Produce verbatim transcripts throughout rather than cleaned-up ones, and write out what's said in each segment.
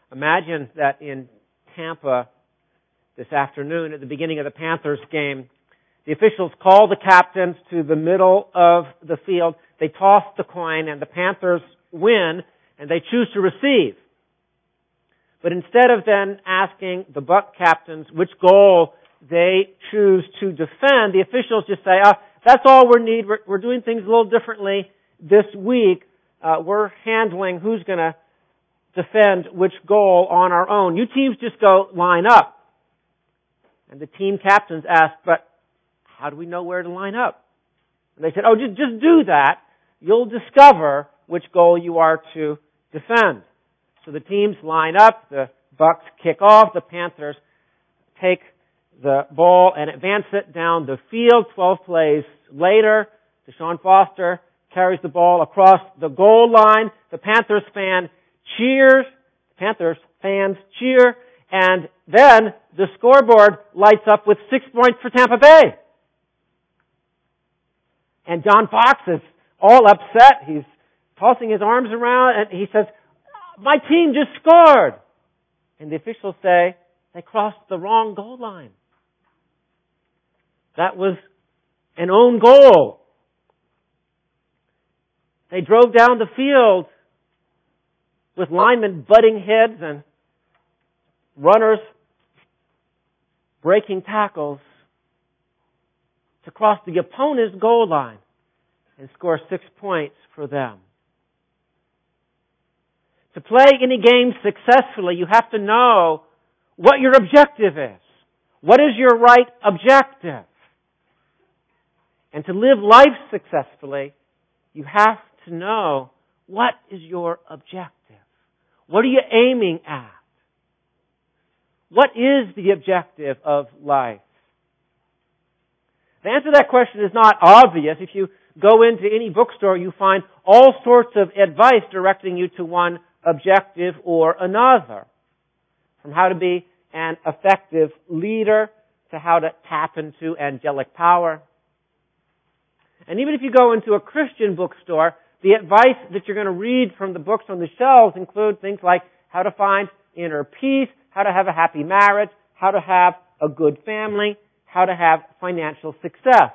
Imagine that in Tampa this afternoon at the beginning of the Panthers game, the officials call the captains to the middle of the field. They toss the coin and the Panthers win and they choose to receive. But instead of then asking the Buck captains which goal they choose to defend, the officials just say, oh, that's all we need. We're, we're doing things a little differently this week. Uh, we're handling who's going to defend which goal on our own. You teams just go line up. And the team captains ask, but how do we know where to line up? And they said, oh, just, just do that. You'll discover which goal you are to defend. So the teams line up, the Bucks kick off, the Panthers take the ball and advance it down the field. Twelve plays later, Deshaun Foster carries the ball across the goal line. The Panthers fan cheers. Panthers fans cheer. And then the scoreboard lights up with six points for Tampa Bay. And John Fox is all upset. He's tossing his arms around and he says, my team just scored. And the officials say, they crossed the wrong goal line. That was an own goal. They drove down the field with linemen butting heads and runners breaking tackles to cross the opponent's goal line and score six points for them. To play any game successfully, you have to know what your objective is. What is your right objective? And to live life successfully, you have to know what is your objective. What are you aiming at? What is the objective of life? The answer to that question is not obvious. If you go into any bookstore, you find all sorts of advice directing you to one objective or another. From how to be an effective leader to how to tap into angelic power. And even if you go into a Christian bookstore, the advice that you're going to read from the books on the shelves include things like how to find inner peace, how to have a happy marriage, how to have a good family, how to have financial success.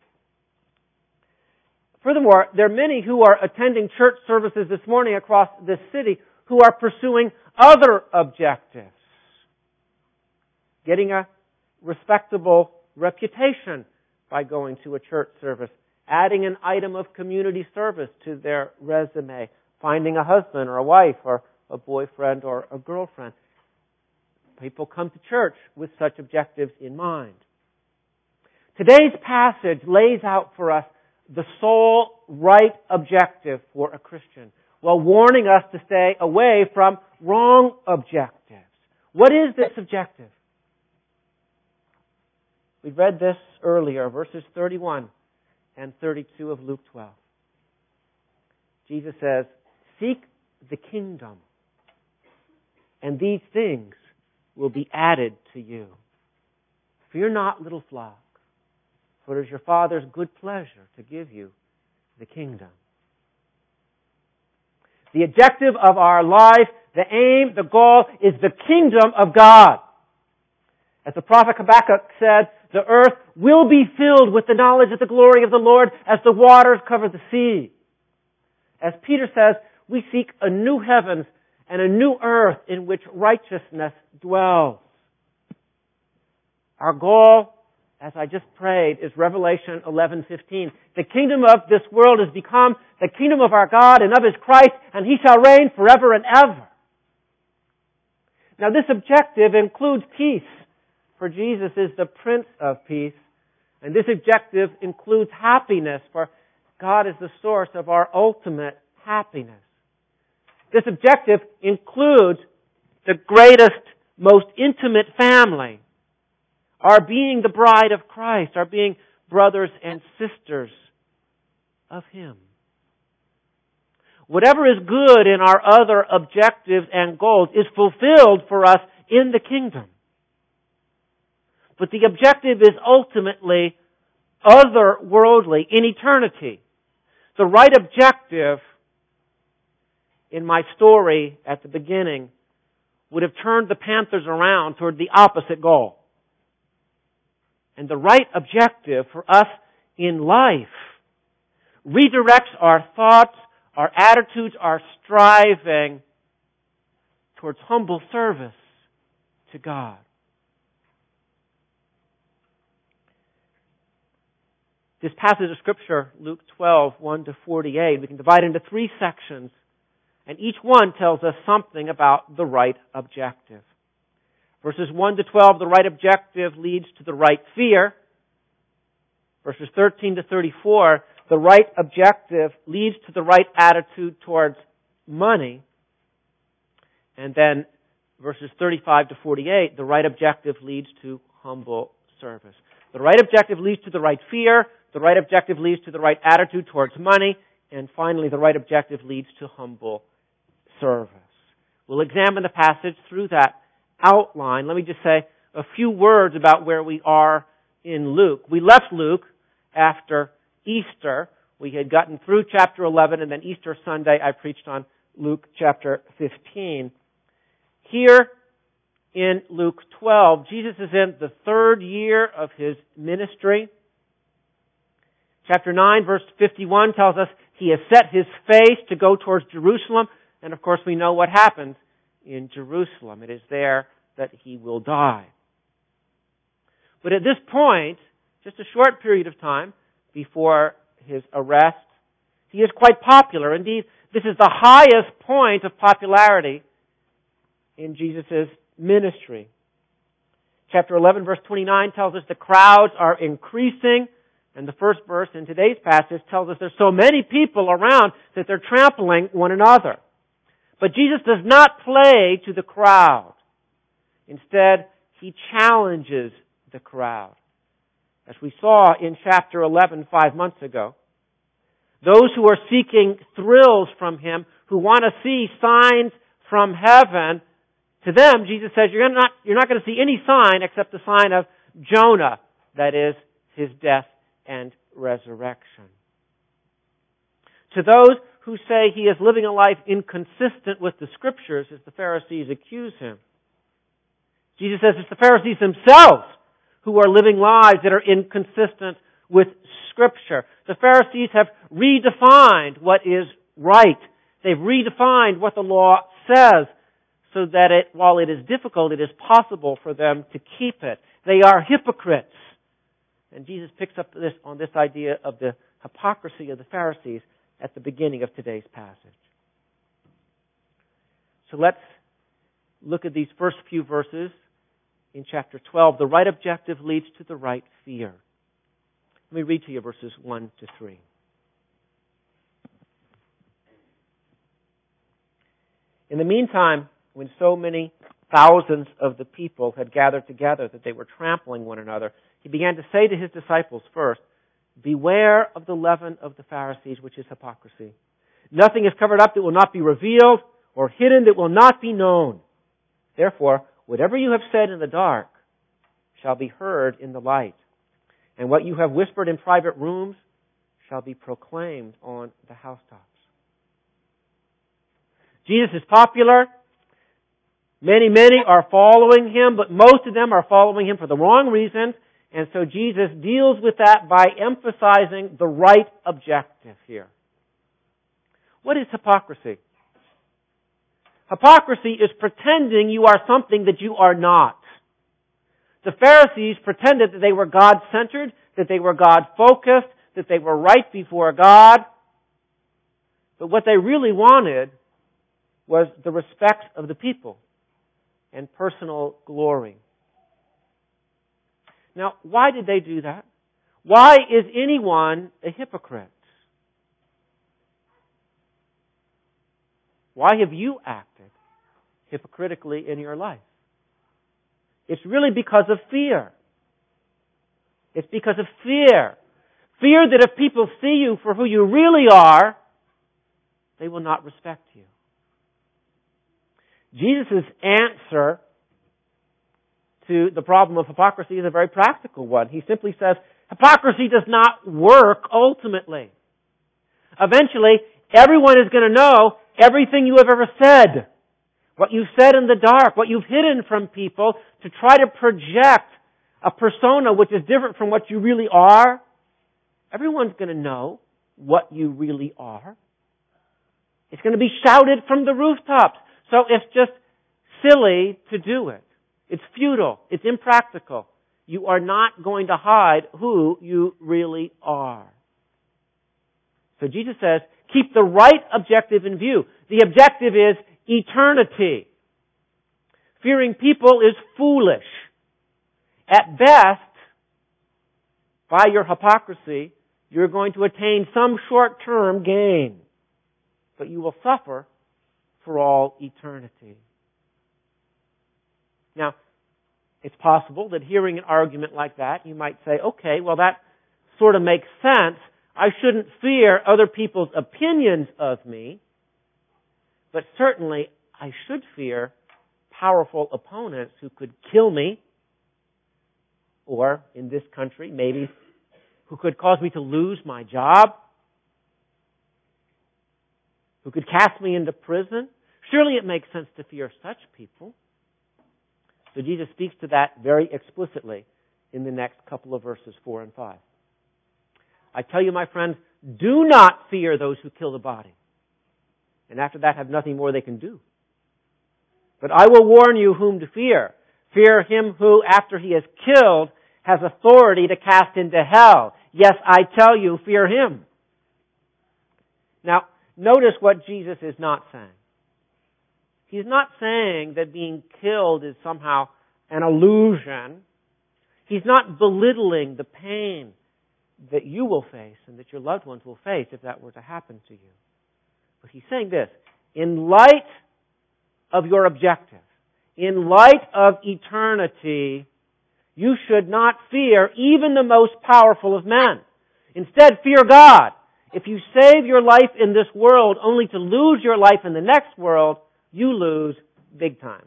Furthermore, there are many who are attending church services this morning across this city who are pursuing other objectives. Getting a respectable reputation by going to a church service. Adding an item of community service to their resume. Finding a husband or a wife or a boyfriend or a girlfriend. People come to church with such objectives in mind. Today's passage lays out for us the sole right objective for a Christian, while warning us to stay away from wrong objectives. What is this objective? We read this earlier, verses thirty-one and thirty-two of Luke twelve. Jesus says, seek the kingdom, and these things will be added to you. Fear not, little flock, for it is your Father's good pleasure to give you the kingdom. The objective of our life, the aim, the goal, is the kingdom of God. As the prophet Habakkuk said, the earth will be filled with the knowledge of the glory of the Lord as the waters cover the sea. As Peter says, we seek a new heavens and a new earth in which righteousness dwells. Our goal, as I just prayed, is Revelation eleven fifteen. The kingdom of this world has become the kingdom of our God and of His Christ, and He shall reign forever and ever. Now this objective includes peace, for Jesus is the Prince of Peace. And this objective includes happiness, for God is the source of our ultimate happiness. This objective includes the greatest, most intimate family, our being the bride of Christ, our being brothers and sisters of Him. Whatever is good in our other objectives and goals is fulfilled for us in the kingdom. But the objective is ultimately otherworldly, in eternity. The right objective in my story at the beginning would have turned the Panthers around toward the opposite goal. And the right objective for us in life redirects our thoughts, our attitudes, our striving towards humble service to God. This passage of Scripture, Luke twelve, one to forty-eight, we can divide into three sections, and each one tells us something about the right objective. Verses one to twelve, the right objective leads to the right fear. Verses thirteen to thirty-four, the right objective leads to the right attitude towards money. And then verses thirty-five to forty-eight, the right objective leads to humble service. The right objective leads to the right fear. The right objective leads to the right attitude towards money. And finally, the right objective leads to humble service. We'll examine the passage through that outline. Let me just say a few words about where we are in Luke. We left Luke after Easter. We had gotten through chapter eleven, and then Easter Sunday I preached on Luke chapter fifteen. Here in Luke twelve, Jesus is in the third year of His ministry. Chapter nine, verse fifty-one tells us He has set His face to go towards Jerusalem, and of course we know what happens in Jerusalem. It is there that He will die. But at this point, just a short period of time before His arrest, He is quite popular. Indeed, this is the highest point of popularity in Jesus' ministry. Chapter eleven, verse twenty-nine tells us the crowds are increasing, and the first verse in today's passage tells us there's so many people around that they're trampling one another. But Jesus does not play to the crowd. Instead, He challenges the crowd. As we saw in chapter eleven five months ago, those who are seeking thrills from Him, who want to see signs from heaven, to them, Jesus says, you're not, you're not going to see any sign except the sign of Jonah, that is, his death and resurrection. To those who say he is living a life inconsistent with the Scriptures, as the Pharisees accuse Him, Jesus says it's the Pharisees themselves who are living lives that are inconsistent with Scripture. The Pharisees have redefined what is right. They've redefined what the law says, so that it, while it is difficult, it is possible for them to keep it. They are hypocrites. And Jesus picks up this on this idea of the hypocrisy of the Pharisees at the beginning of today's passage. So let's look at these first few verses in chapter twelve. The right objective leads to the right fear. Let me read to you verses one to three. In the meantime, when so many thousands of the people had gathered together that they were trampling one another, He began to say to His disciples first, beware of the leaven of the Pharisees, which is hypocrisy. Nothing is covered up that will not be revealed, or hidden that will not be known. Therefore, whatever you have said in the dark shall be heard in the light, and what you have whispered in private rooms shall be proclaimed on the housetops. Jesus is popular. Many, many are following Him, but most of them are following Him for the wrong reasons. And so Jesus deals with that by emphasizing the right objective here. What is hypocrisy? Hypocrisy is pretending you are something that you are not. The Pharisees pretended that they were God-centered, that they were God-focused, that they were right before God. But what they really wanted was the respect of the people and personal glory. Now, why did they do that? Why is anyone a hypocrite? Why have you acted hypocritically in your life? It's really because of fear. It's because of fear. Fear that if people see you for who you really are, they will not respect you. Jesus' answer to the problem of hypocrisy is a very practical one. He simply says, hypocrisy does not work ultimately. Eventually, everyone is going to know everything you have ever said. what you've said in the dark, what you've hidden from people to try to project a persona which is different from what you really are. Everyone's going to know what you really are. It's going to be shouted from the rooftops. So it's just silly to do it. It's futile. It's impractical. You are not going to hide who you really are. So Jesus says, keep the right objective in view. The objective is eternity. Fearing people is foolish. At best, by your hypocrisy, you're going to attain some short-term gain, but you will suffer for all eternity. Now, it's possible that hearing an argument like that, you might say, okay, well that sort of makes sense. I shouldn't fear other people's opinions of me, but certainly I should fear powerful opponents who could kill me, or in this country, maybe who could cause me to lose my job, who could cast me into prison. Surely it makes sense to fear such people. So Jesus speaks to that very explicitly in the next couple of verses, four and five. I tell you, my friends, do not fear those who kill the body, and after that have nothing more they can do. But I will warn you whom to fear. Fear him who, after he is killed, has authority to cast into hell. Yes, I tell you, fear him. Now, notice what Jesus is not saying. He's not saying that being killed is somehow an illusion. He's not belittling the pain that you will face and that your loved ones will face if that were to happen to you. But he's saying this, in light of your objective, in light of eternity, you should not fear even the most powerful of men. Instead, fear God. If you save your life in this world only to lose your life in the next world, you lose big time.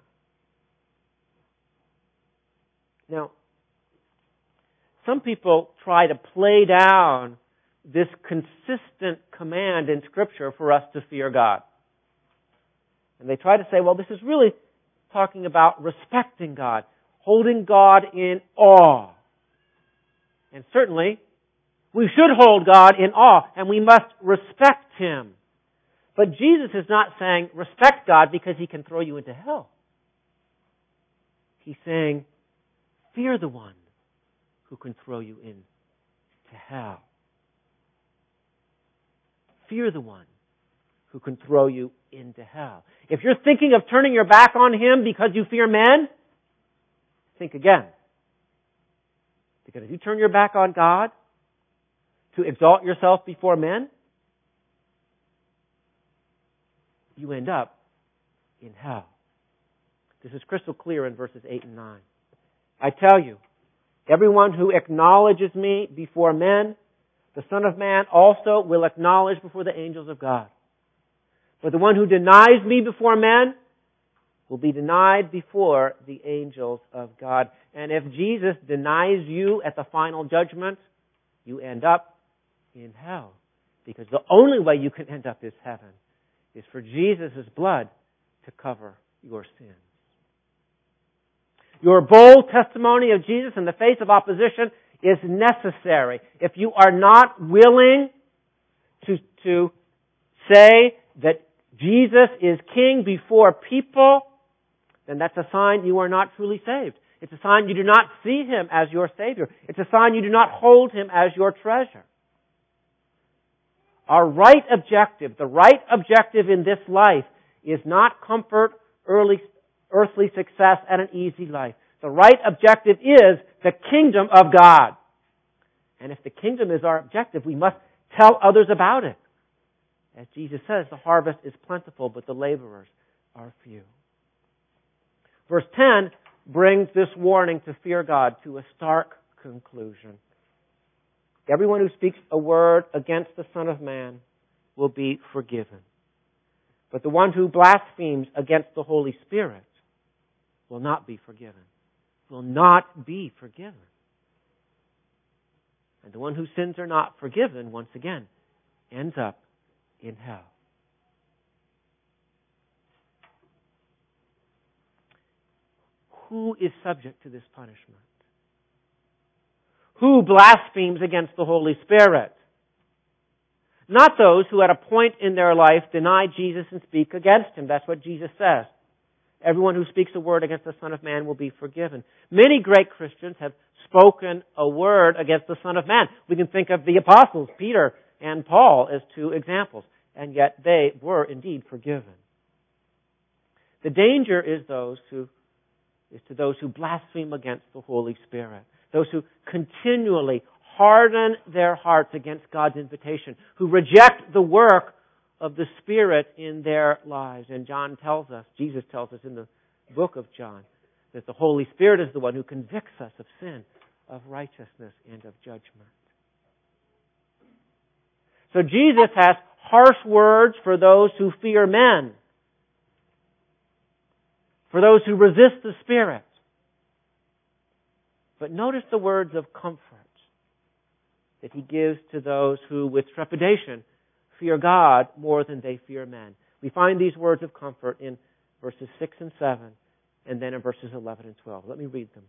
Now, some people try to play down this consistent command in Scripture for us to fear God. And they try to say, well, this is really talking about respecting God, holding God in awe. And certainly, we should hold God in awe, and we must respect Him. But Jesus is not saying respect God because He can throw you into hell. He's saying fear the one who can throw you into hell. Fear the one who can throw you into hell. If you're thinking of turning your back on Him because you fear men, think again. Because if you turn your back on God to exalt yourself before men, you end up in hell. This is crystal clear in verses eight and nine. I tell you, everyone who acknowledges me before men, the Son of Man also will acknowledge before the angels of God. But the one who denies me before men will be denied before the angels of God. And if Jesus denies you at the final judgment, you end up in hell. Because the only way you can end up is heaven, is for Jesus' blood to cover your sins. Your bold testimony of Jesus in the face of opposition is necessary. If you are not willing to, to say that Jesus is King before people, then that's a sign you are not truly saved. It's a sign you do not see Him as your Savior. It's a sign you do not hold Him as your treasure. Our right objective, the right objective in this life, is not comfort, early, earthly success, and an easy life. The right objective is the kingdom of God. And if the kingdom is our objective, we must tell others about it. As Jesus says, the harvest is plentiful, but the laborers are few. Verse ten brings this warning to fear God to a stark conclusion. Everyone who speaks a word against the Son of Man will be forgiven. But the one who blasphemes against the Holy Spirit will not be forgiven. Will not be forgiven. And the one whose sins are not forgiven, once again, ends up in hell. who is subject to this punishment? Who blasphemes against the Holy Spirit? Not those who at a point in their life deny Jesus and speak against Him. That's what Jesus says. Everyone who speaks a word against the Son of Man will be forgiven. Many great Christians have spoken a word against the Son of Man. We can think of the apostles, Peter and Paul, as two examples. And yet they were indeed forgiven. The danger is those who is to those who blaspheme against the Holy Spirit. Those who continually harden their hearts against God's invitation, who reject the work of the Spirit in their lives. And John tells us, Jesus tells us in the book of John, that the Holy Spirit is the one who convicts us of sin, of righteousness, and of judgment. So Jesus has harsh words for those who fear men, for those who resist the Spirit. But notice the words of comfort that He gives to those who, with trepidation, fear God more than they fear men. We find these words of comfort in verses six and seven, and then in verses eleven and twelve. Let me read them.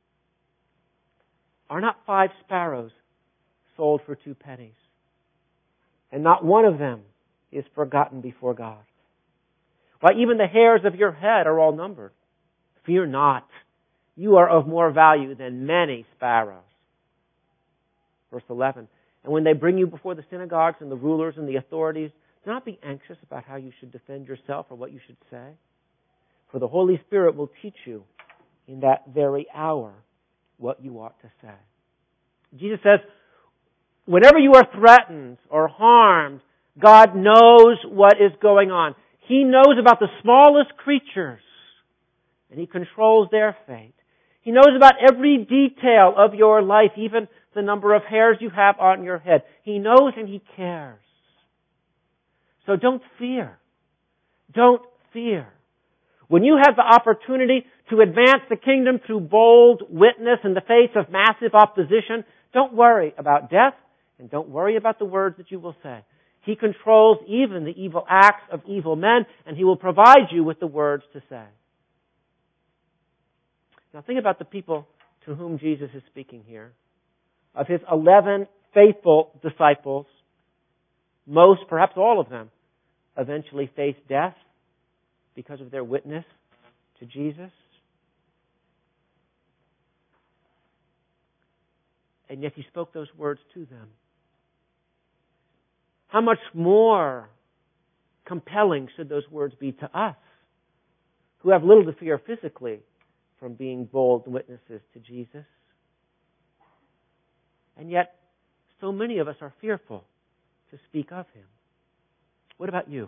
Are not five sparrows sold for two pennies? And not one of them is forgotten before God. Why, even the hairs of your head are all numbered. Fear not. You are of more value than many sparrows. Verse eleven. And when they bring you before the synagogues and the rulers and the authorities, do not be anxious about how you should defend yourself or what you should say. For the Holy Spirit will teach you in that very hour what you ought to say. Jesus says, whenever you are threatened or harmed, God knows what is going on. He knows about the smallest creatures, and He controls their fate. He knows about every detail of your life, even the number of hairs you have on your head. He knows and He cares. So don't fear. Don't fear. When you have the opportunity to advance the kingdom through bold witness in the face of massive opposition, don't worry about death and don't worry about the words that you will say. He controls even the evil acts of evil men, and He will provide you with the words to say. Now think about the people to whom Jesus is speaking here. Of His eleven faithful disciples, most, perhaps all of them, eventually faced death because of their witness to Jesus. And yet He spoke those words to them. How much more compelling should those words be to us, who have little to fear physically from being bold witnesses to Jesus? And yet, so many of us are fearful to speak of Him. What about you?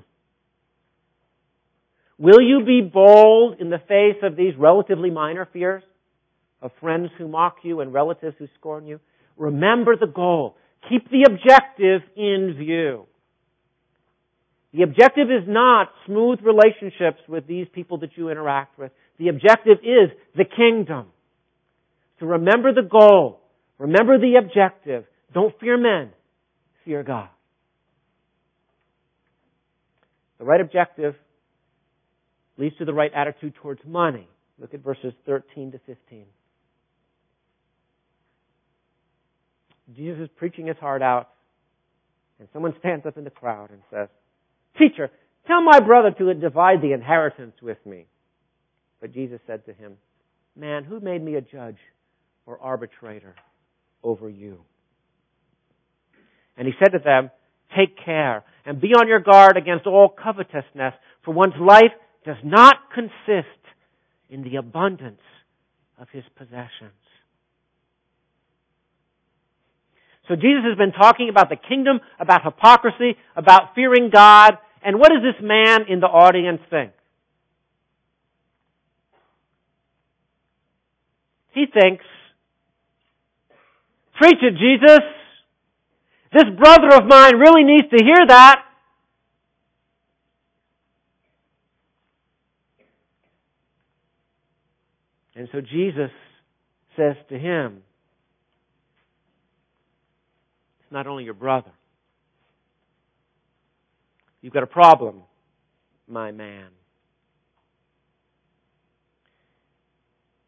Will you be bold in the face of these relatively minor fears of friends who mock you and relatives who scorn you? Remember the goal. Keep the objective in view. The objective is not smooth relationships with these people that you interact with. The objective is the kingdom. So remember the goal. Remember the objective. Don't fear men. Fear God. The right objective leads to the right attitude towards money. Look at verses thirteen to fifteen. Jesus is preaching His heart out, and someone stands up in the crowd and says, "Teacher, tell my brother to divide the inheritance with me." But Jesus said to him, "Man, who made me a judge or arbitrator over you?" And He said to them, "Take care and be on your guard against all covetousness, for one's life does not consist in the abundance of his possessions." So Jesus has been talking about the kingdom, about hypocrisy, about fearing God. And what does this man in the audience think? He thinks, "Preach it, Jesus. This brother of mine really needs to hear that." And so Jesus says to him, "It's not only your brother. You've got a problem, my man."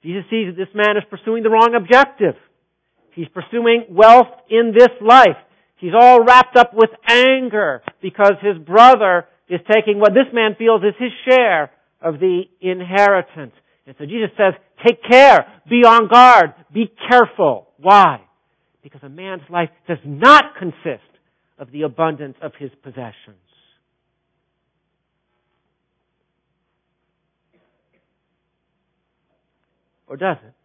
Jesus sees that this man is pursuing the wrong objective. He's pursuing wealth in this life. He's all wrapped up with anger because his brother is taking what this man feels is his share of the inheritance. And so Jesus says, take care, be on guard, be careful. Why? Because a man's life does not consist of the abundance of his possessions. Or does it?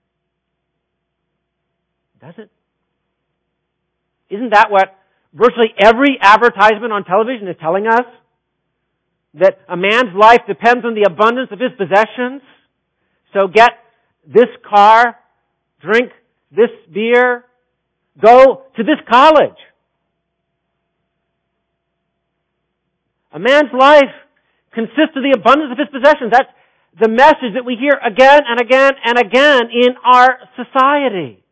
Does it? Isn't that what virtually every advertisement on television is telling us? That a man's life depends on the abundance of his possessions? So get this car, drink this beer, go to this college. A man's life consists of the abundance of his possessions. That's the message that we hear again and again and again in our society.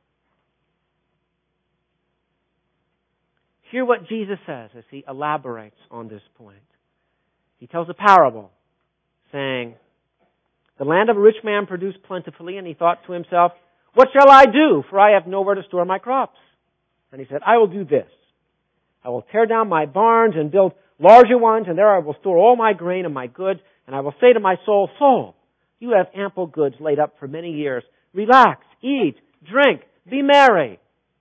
Hear what Jesus says as he elaborates on this point. He tells a parable, saying, the land of a rich man produced plentifully, and he thought to himself, what shall I do? For I have nowhere to store my crops. And he said, I will do this. I will tear down my barns and build larger ones, and there I will store all my grain and my goods. And I will say to my soul, soul, you have ample goods laid up for many years. Relax, eat, drink, be merry.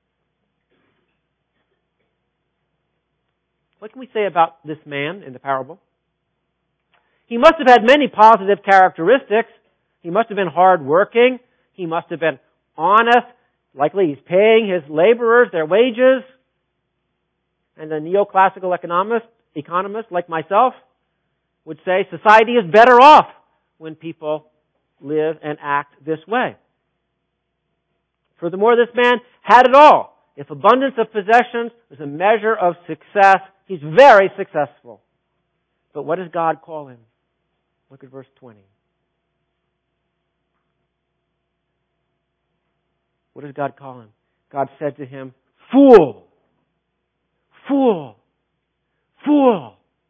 What can we say about this man in the parable? He must have had many positive characteristics. He must have been hardworking. He must have been honest. Likely he's paying his laborers their wages. And the neoclassical economist, economist like myself would say society is better off when people live and act this way. Furthermore, this man had it all. If abundance of possessions is a measure of success, he's very successful. But what does God call him? Look at verse twenty. What does God call him? God said to him, fool, fool, fool.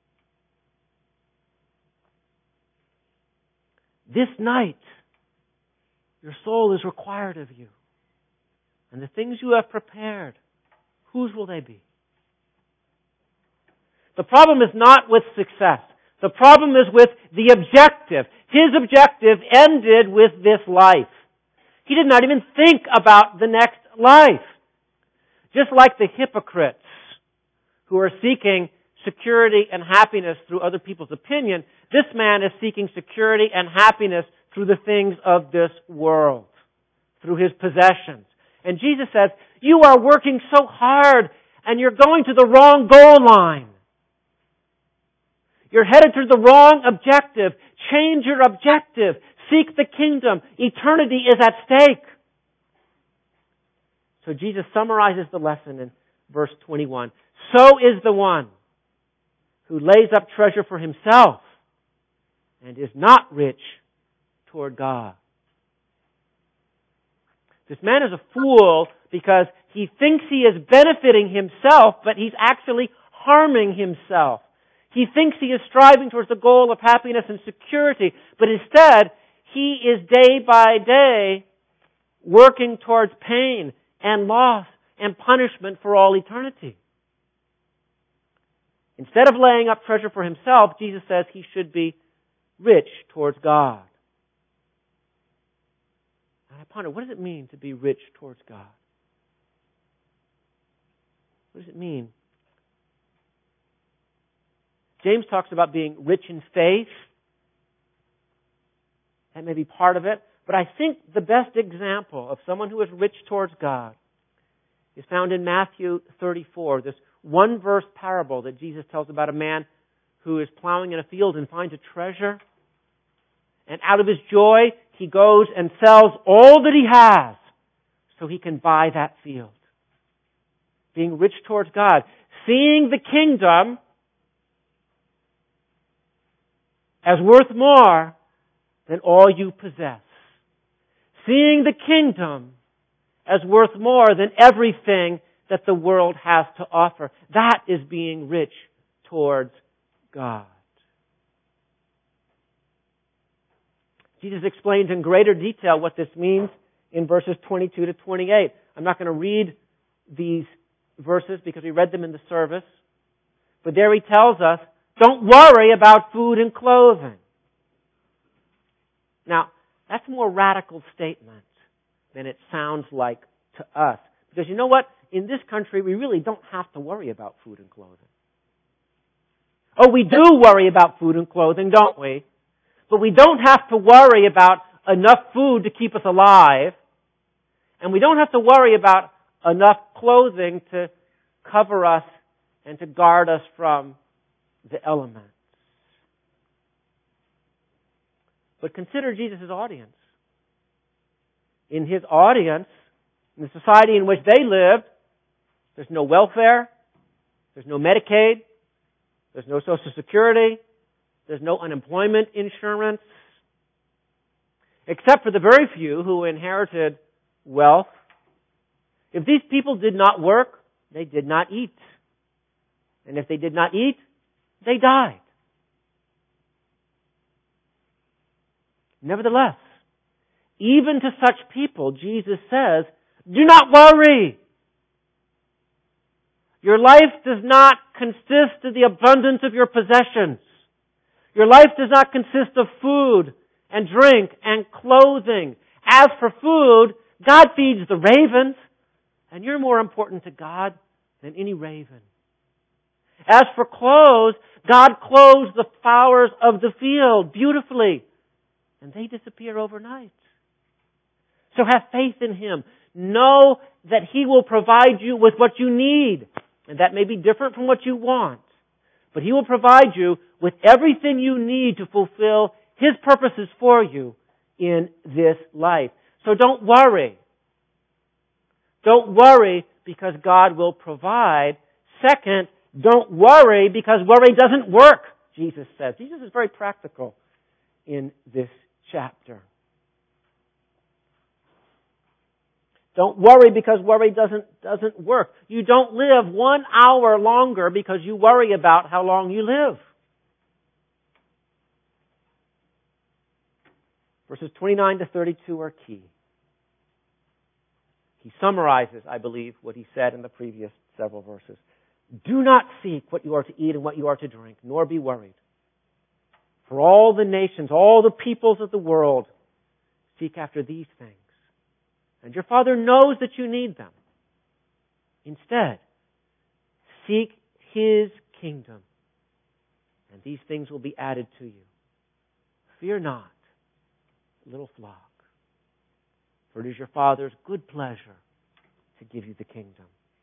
This night, your soul is required of you. And the things you have prepared, whose will they be? The problem is not with success. The problem is with the objective. His objective ended with this life. He did not even think about the next life. Just like the hypocrites who are seeking security and happiness through other people's opinion, this man is seeking security and happiness through the things of this world, through his possessions. And Jesus says, you are working so hard and you're going to the wrong goal line. You're headed to the wrong objective. Change your objective. Seek the kingdom. Eternity is at stake. So Jesus summarizes the lesson in verse twenty-one. So is the one who lays up treasure for himself and is not rich toward God. This man is a fool because he thinks he is benefiting himself, but he's actually harming himself. He thinks he is striving towards the goal of happiness and security, but instead, he is day by day working towards pain and loss and punishment for all eternity. Instead of laying up treasure for himself, Jesus says he should be rich towards God. And I ponder, what does it mean to be rich towards God? What does it mean? James talks about being rich in faith. That may be part of it. But I think the best example of someone who is rich towards God is found in Matthew thirty-four, this one-verse parable that Jesus tells about a man who is plowing in a field and finds a treasure. And out of his joy, he goes and sells all that he has so he can buy that field. Being rich towards God. Seeing the kingdom as worth more than all you possess. Seeing the kingdom as worth more than everything that the world has to offer. That is being rich towards God. Jesus explains in greater detail what this means in verses twenty-two to twenty-eight. I'm not going to read these verses because we read them in the service. But there he tells us, don't worry about food and clothing. Now, that's a more radical statement than it sounds like to us. Because you know what? In this country, we really don't have to worry about food and clothing. Oh, we do worry about food and clothing, don't we? But we don't have to worry about enough food to keep us alive. And we don't have to worry about enough clothing to cover us and to guard us from the elements. But consider Jesus' audience. In his audience, in the society in which they lived, there's no welfare, there's no Medicaid, there's no Social Security, there's no unemployment insurance, except for the very few who inherited wealth. If these people did not work, they did not eat. And if they did not eat, they died. Nevertheless, even to such people, Jesus says, do not worry. Your life does not consist of the abundance of your possessions. Your life does not consist of food and drink and clothing. As for food, God feeds the ravens, and you're more important to God than any raven. As for clothes, God clothes the flowers of the field beautifully, and they disappear overnight. So have faith in Him. Know that He will provide you with what you need. And that may be different from what you want. But He will provide you with everything you need to fulfill His purposes for you in this life. So don't worry. Don't worry because God will provide. Second, don't worry because worry doesn't work, Jesus says. Jesus is very practical in this chapter. Don't worry because worry doesn't, doesn't work. You don't live one hour longer because you worry about how long you live. Verses twenty-nine to thirty-two are key. He summarizes, I believe, what he said in the previous several verses. Do not seek what you are to eat and what you are to drink, nor be worried. For all the nations, all the peoples of the world seek after these things. And your Father knows that you need them. Instead, seek His kingdom, and these things will be added to you. Fear not, little flock, for it is your Father's good pleasure to give you the kingdom.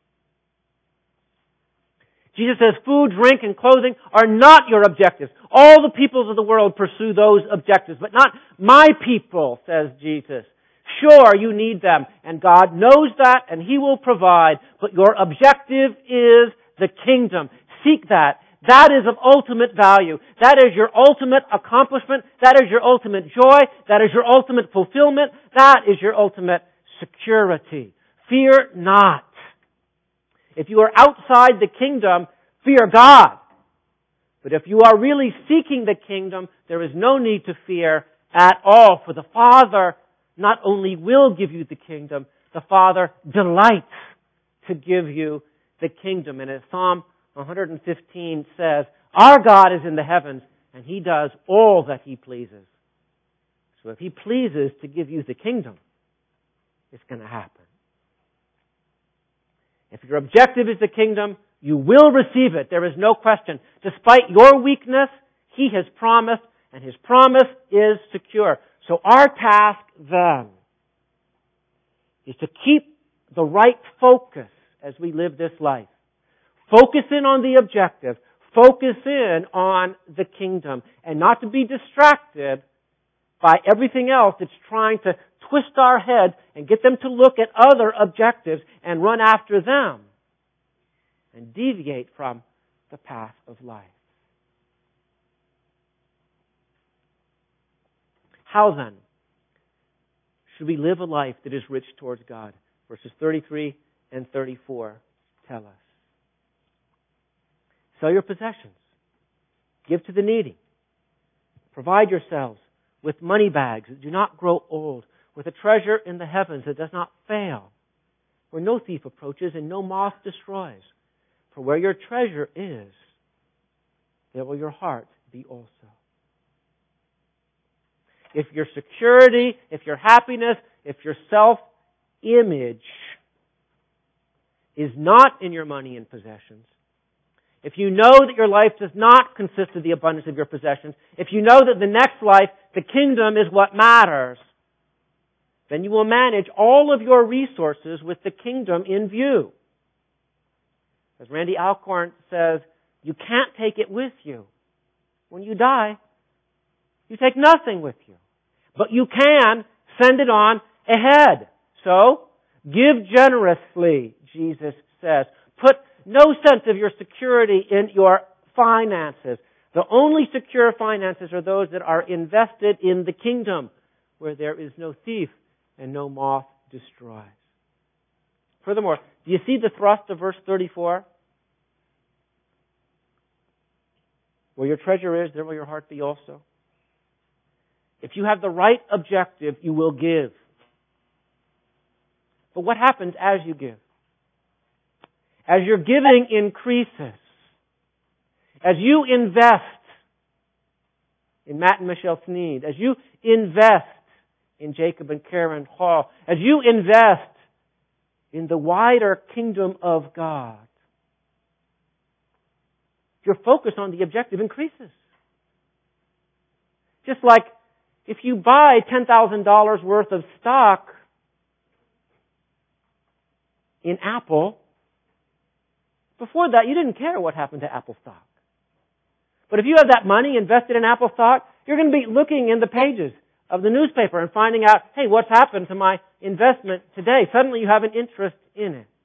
Jesus says food, drink, and clothing are not your objectives. All the peoples of the world pursue those objectives, but not my people, says Jesus. Sure, you need them, and God knows that, and He will provide, but your objective is the kingdom. Seek that. That is of ultimate value. That is your ultimate accomplishment. That is your ultimate joy. That is your ultimate fulfillment. That is your ultimate security. Fear not. If you are outside the kingdom, fear God. But if you are really seeking the kingdom, there is no need to fear at all, for the Father not only will give you the kingdom, the Father delights to give you the kingdom. And as Psalm one fifteen says, our God is in the heavens, and He does all that He pleases. So if He pleases to give you the kingdom, it's going to happen. If your objective is the kingdom, you will receive it. There is no question. Despite your weakness, He has promised, and His promise is secure. So our task then is to keep the right focus as we live this life. Focus in on the objective. Focus in on the kingdom. And not to be distracted by everything else that's trying to twist our head and get them to look at other objectives and run after them and deviate from the path of life. How then should we live a life that is rich towards God? Verses thirty-three and thirty-four tell us. Sell your possessions. Give to the needy. Provide yourselves with money bags that do not grow old, with a treasure in the heavens that does not fail, where no thief approaches and no moth destroys. For where your treasure is, there will your heart be also. If your security, if your happiness, if your self-image is not in your money and possessions, if you know that your life does not consist of the abundance of your possessions, if you know that the next life, the kingdom, is what matters, then you will manage all of your resources with the kingdom in view. As Randy Alcorn says, you can't take it with you. When you die, you take nothing with you. But you can send it on ahead. So, give generously, Jesus says. Put no sense of your security in your finances. The only secure finances are those that are invested in the kingdom, where there is no thief and no moth destroys. Furthermore, do you see the thrust of verse thirty-four? Where your treasure is, there will your heart be also. If you have the right objective, you will give. But what happens as you give? As your giving increases, as you invest in Matt and Michelle Sneed, as you invest in Jacob and Karen Hall, as you invest in the wider kingdom of God, your focus on the objective increases. Just like if you buy ten thousand dollars worth of stock in Apple, before that you didn't care what happened to Apple stock. But if you have that money invested in Apple stock, you're going to be looking in the pages of the newspaper and finding out, hey, what's happened to my investment today? Suddenly you have an interest in it.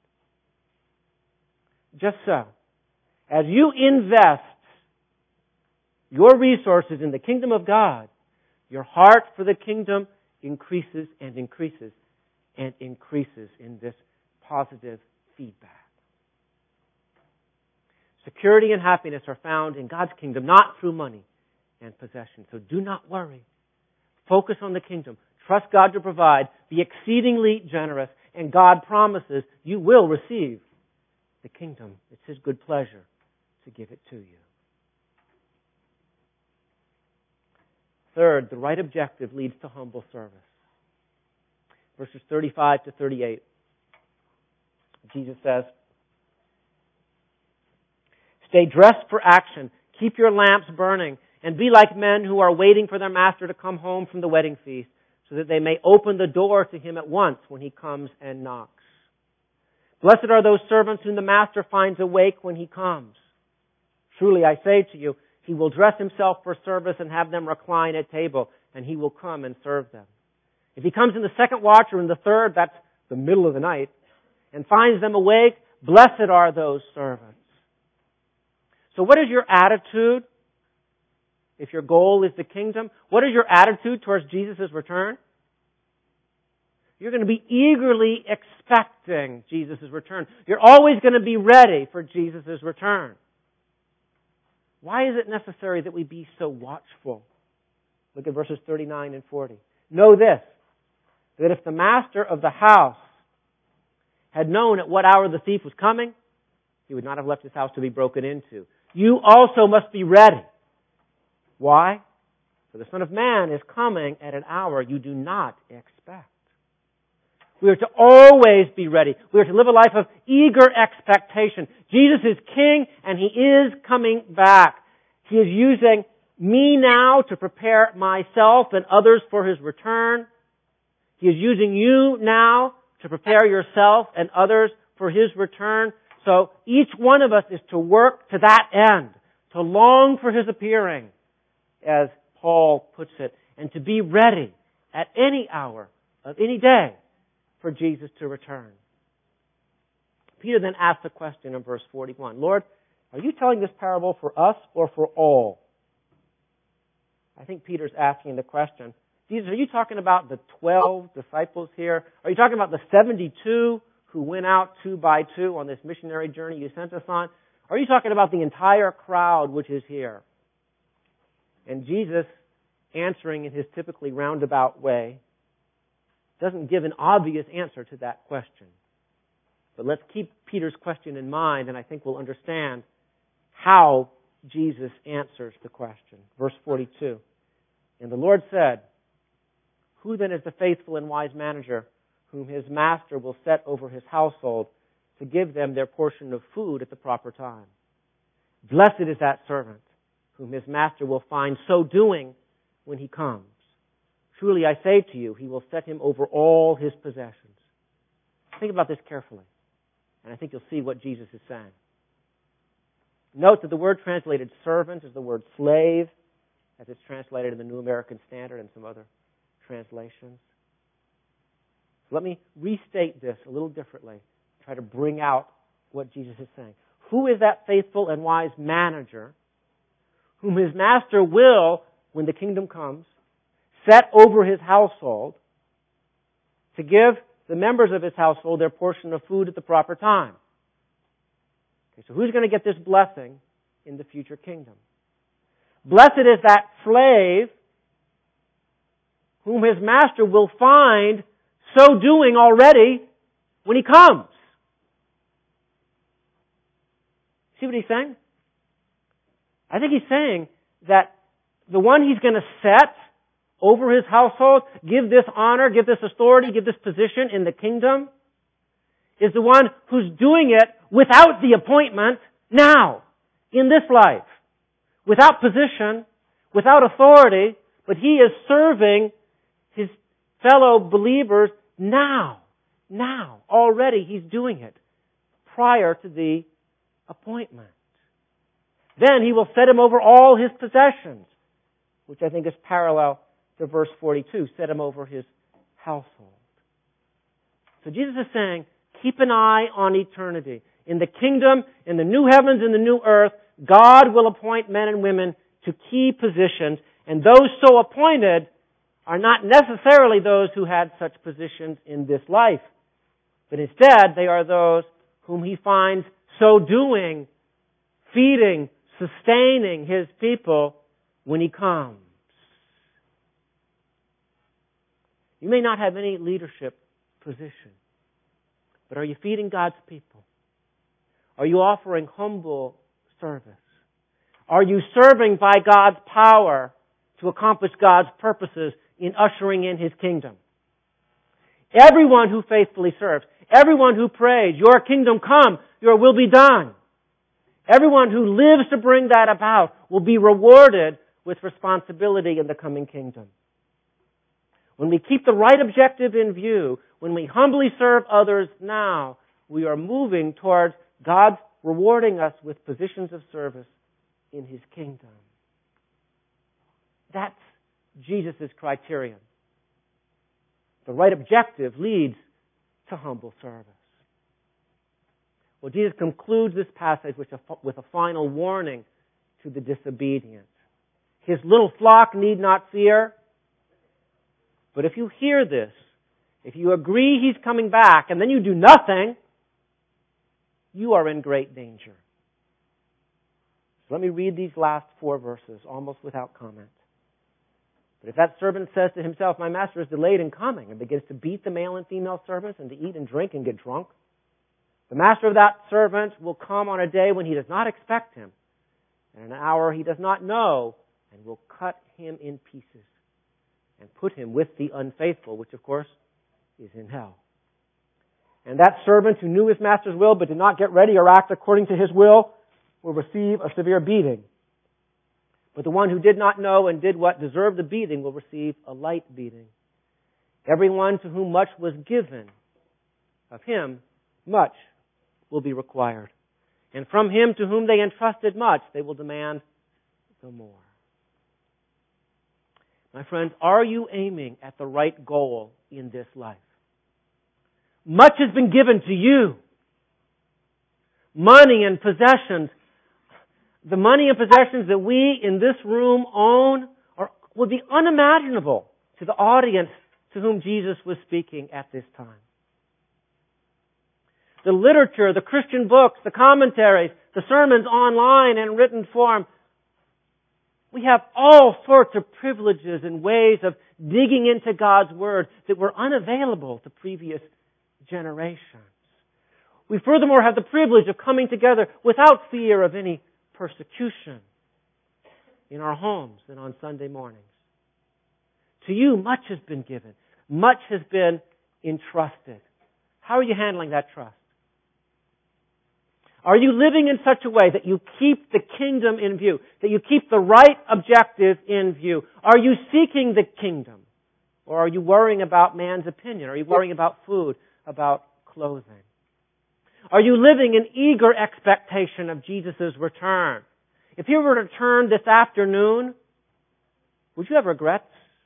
Just so, as you invest your resources in the kingdom of God, your heart for the kingdom increases and increases and increases in this positive feedback. Security and happiness are found in God's kingdom, not through money and possessions. So do not worry. Focus on the kingdom. Trust God to provide. Be exceedingly generous. And God promises you will receive the kingdom. It's His good pleasure to give it to you. Third, the right objective leads to humble service. Verses thirty-five to thirty-eight. Jesus says, stay dressed for action. Keep your lamps burning. And be like men who are waiting for their master to come home from the wedding feast, so that they may open the door to him at once when he comes and knocks. Blessed are those servants whom the master finds awake when he comes. Truly, I say to you, he will dress himself for service and have them recline at table, and he will come and serve them. If he comes in the second watch or in the third, that's the middle of the night, and finds them awake, blessed are those servants. So what is your attitude? If your goal is the kingdom, what is your attitude towards Jesus' return? You're going to be eagerly expecting Jesus' return. You're always going to be ready for Jesus' return. Why is it necessary that we be so watchful? Look at verses thirty-nine and forty. Know this, that if the master of the house had known at what hour the thief was coming, he would not have left his house to be broken into. You also must be ready. Why? For the Son of Man is coming at an hour you do not expect. We are to always be ready. We are to live a life of eager expectation. Jesus is King and He is coming back. He is using me now to prepare myself and others for His return. He is using you now to prepare yourself and others for His return. So each one of us is to work to that end, to long for His appearing, as Paul puts it, and to be ready at any hour of any day for Jesus to return. Peter then asked the question in verse forty-one, Lord, are you telling this parable for us or for all? I think Peter's asking the question, Jesus, are you talking about the twelve disciples here? Are you talking about the seventy-two who went out two by two on this missionary journey you sent us on? Or are you talking about the entire crowd which is here? And Jesus answering in his typically roundabout way, doesn't give an obvious answer to that question. But let's keep Peter's question in mind, and I think we'll understand how Jesus answers the question. Verse forty-two. And the Lord said, "Who then is the faithful and wise manager, whom his master will set over his household to give them their portion of food at the proper time? Blessed is that servant, whom his master will find so doing when he comes. Truly I say to you, he will set him over all his possessions." Think about this carefully, and I think you'll see what Jesus is saying. Note that the word translated servant is the word slave, as it's translated in the New American Standard and some other translations. Let me restate this a little differently, try to bring out what Jesus is saying. Who is that faithful and wise manager whom his master will, when the kingdom comes, set over his household to give the members of his household their portion of food at the proper time? Okay, so who's going to get this blessing in the future kingdom? Blessed is that slave whom his master will find so doing already when he comes. See what he's saying? I think he's saying that the one he's going to set over his household, give this honor, give this authority, give this position in the kingdom, is the one who's doing it without the appointment now, in this life. Without position, without authority, but he is serving his fellow believers now. Now. Already he's doing it prior to the appointment. Then he will set him over all his possessions, which I think is parallel to verse forty-two, set him over his household. So Jesus is saying, keep an eye on eternity. In the kingdom, in the new heavens and the new earth, God will appoint men and women to key positions, and those so appointed are not necessarily those who had such positions in this life, but instead they are those whom he finds so doing, feeding, sustaining his people when he comes. You may not have any leadership position, but are you feeding God's people? Are you offering humble service? Are you serving by God's power to accomplish God's purposes in ushering in his kingdom? Everyone who faithfully serves, everyone who prays, "Your kingdom come, your will be done," everyone who lives to bring that about will be rewarded with responsibility in the coming kingdom. When we keep the right objective in view, when we humbly serve others now, we are moving towards God rewarding us with positions of service in his kingdom. That's Jesus' criterion. The right objective leads to humble service. Well, Jesus concludes this passage with a, with a final warning to the disobedient. His little flock need not fear. But if you hear this, if you agree he's coming back and then you do nothing, you are in great danger. So let me read these last four verses almost without comment. But if that servant says to himself, "My master is delayed in coming," and begins to beat the male and female servants and to eat and drink and get drunk, the master of that servant will come on a day when he does not expect him, and an hour he does not know, and will cut him in pieces and put him with the unfaithful, which of course is in hell. And that servant who knew his master's will but did not get ready or act according to his will will receive a severe beating. But the one who did not know and did what deserved the beating will receive a light beating. Everyone to whom much was given, of him much will be required. And from him to whom they entrusted much, they will demand the more. My friends, are you aiming at the right goal in this life? Much has been given to you. Money and possessions. The money and possessions that we in this room own are, would be unimaginable to the audience to whom Jesus was speaking at this time. The literature, the Christian books, the commentaries, the sermons online and written form, We have all sorts of privileges and ways of digging into God's Word that were unavailable to previous generations. We furthermore have the privilege of coming together without fear of any persecution in our homes and on Sunday mornings. To you, much has been given. Much has been entrusted. How are you handling that trust? Are you living in such a way that you keep the kingdom in view, that you keep the right objective in view? Are you seeking the kingdom? Or are you worrying about man's opinion? Are you worrying about food, about clothing? Are you living in eager expectation of Jesus' return? If He were to return this afternoon, would you have regrets?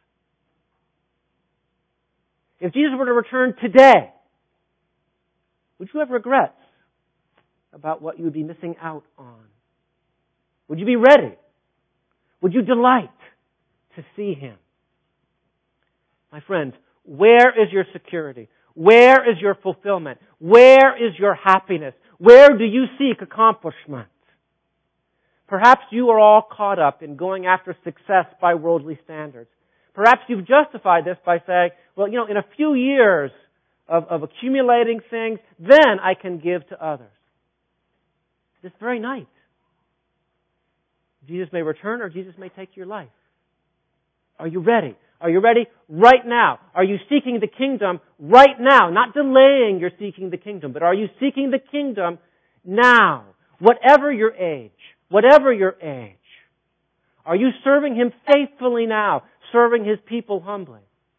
If Jesus were to return today, would you have regrets about what you would be missing out on? Would you be ready? Would you delight to see Him? My friends, where is your security? Where is your fulfillment? Where is your happiness? Where do you seek accomplishment? Perhaps you are all caught up in going after success by worldly standards. Perhaps you've justified this by saying, well, you know, in a few years of, of accumulating things, then I can give to others. This very night, Jesus may return or Jesus may take your life. Are you ready? Are you ready right now? Are you seeking the kingdom right now? Not delaying your seeking the kingdom, but are you seeking the kingdom now? Whatever your age, whatever your age. Are you serving Him faithfully now? Serving His people humbly?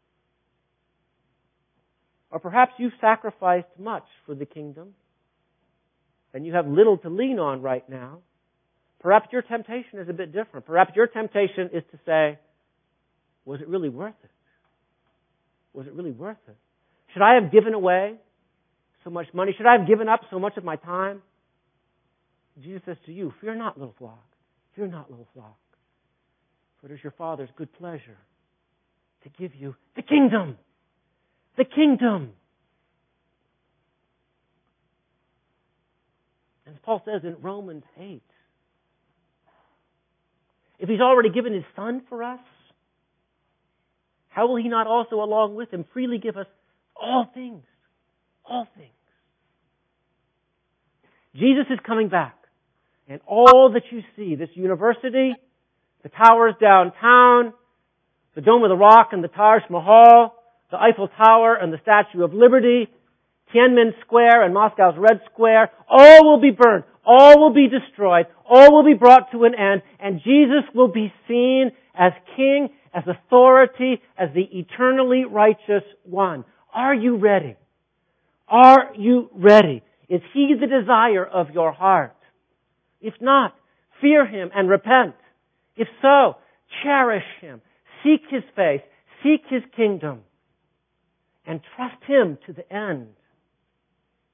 Or perhaps you've sacrificed much for the kingdom and you have little to lean on right now. Perhaps your temptation is a bit different. Perhaps your temptation is to say, was it really worth it? Was it really worth it? Should I have given away so much money? Should I have given up so much of my time? Jesus says to you, fear not, little flock. Fear not, little flock. For it is your Father's good pleasure to give you the kingdom. The kingdom. As Paul says in Romans eight, if He's already given His Son for us, how will He not also, along with Him, freely give us all things? All things. Jesus is coming back. And all that you see, this university, the towers downtown, the Dome of the Rock and the Taj Mahal, the Eiffel Tower and the Statue of Liberty, Tiananmen Square and Moscow's Red Square, all will be burned. All will be destroyed. All will be brought to an end. And Jesus will be seen as King, as authority, as the eternally righteous one. Are you ready? Are you ready? Is He the desire of your heart? If not, fear Him and repent. If so, cherish Him. Seek His face. Seek His kingdom. And trust Him to the end.